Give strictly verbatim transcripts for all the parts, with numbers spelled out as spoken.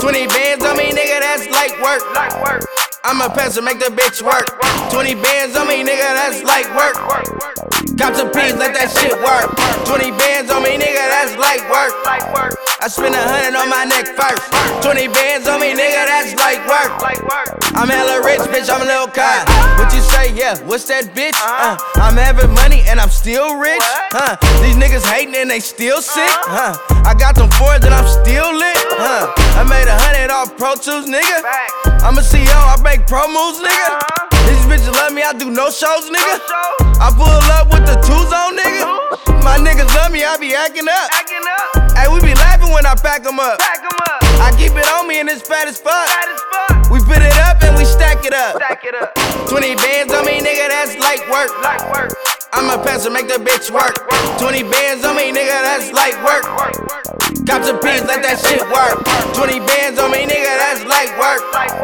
twenty bands on me, nigga, that's light work. I'm a pencil, make the bitch work. twenty bands on me, nigga, that's light work. Cop some peas, let that shit work. twenty bands on me, nigga, that's light work. I spend a hundred on my neck first. twenty bands on me, nigga, that's light work. I'm hella rich, bitch, I'm a little kind. What you say, yeah, what's that bitch? Uh, I'm having money and I'm still rich. Huh? These niggas hating and they still sick. Huh? I got them fours and I'm still lit. Huh? I made a hundred off Pro Tools, nigga. I'm a C E O, I make pro moves, nigga. These bitches love me, I do no shows, nigga. I pull up with the twos on, nigga. My niggas love me, I be acting up. Hey, we be laughing when I pack them up. I keep it on me and it's fat as fuck. We put it up and we stack it up. twenty bands on me, nigga, that's light work. I'm a pencil, make the bitch work. twenty bands on me, nigga, that's light work. Cop some peas, let that shit work. twenty bands on me, nigga, that's light work.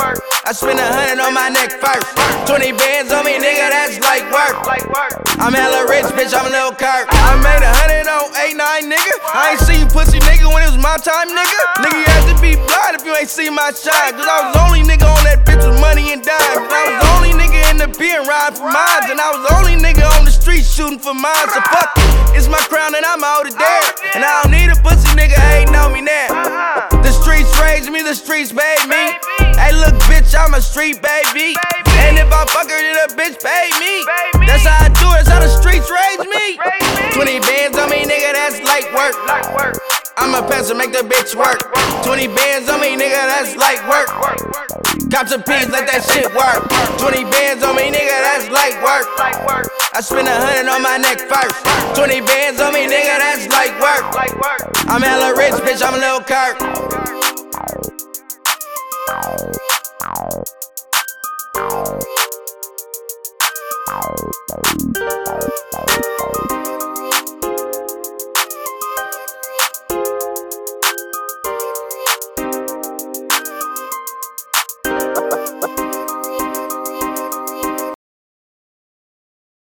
I spend a hundred on my neck first. twenty bands on me, nigga, that's light work. I'm hella rich, bitch, I'm a little Kirk. I made a hundred on eight nine, nigga. I ain't see you pussy, nigga, when it was my time, nigga. Nigga, you have to be blind if you ain't see my shine. Cause I was the only nigga on that bitch with money and dimes. I was the only nigga in the pen riding for mines. And I was the only nigga on the street shooting for mine. So fuck it, it's my crown and I'm out of there. And I don't need a pussy nigga hating on me now. The streets raised me, the streets made me. Hey look bitch, I'm a street baby. And if I fuck her, then a bitch pay me. That's how I do it, that's how the streets raised me. twenty bands on me, nigga, that's light work. I'm a pencil, make the bitch work. twenty bands on me, nigga, that's light work. Cop some peas, let that shit work. twenty bands on me, nigga, that's light work. I spend a hundred on my neck first. twenty bands on me, nigga, that's light work. I'm hella rich, bitch, I'm a little Kirk.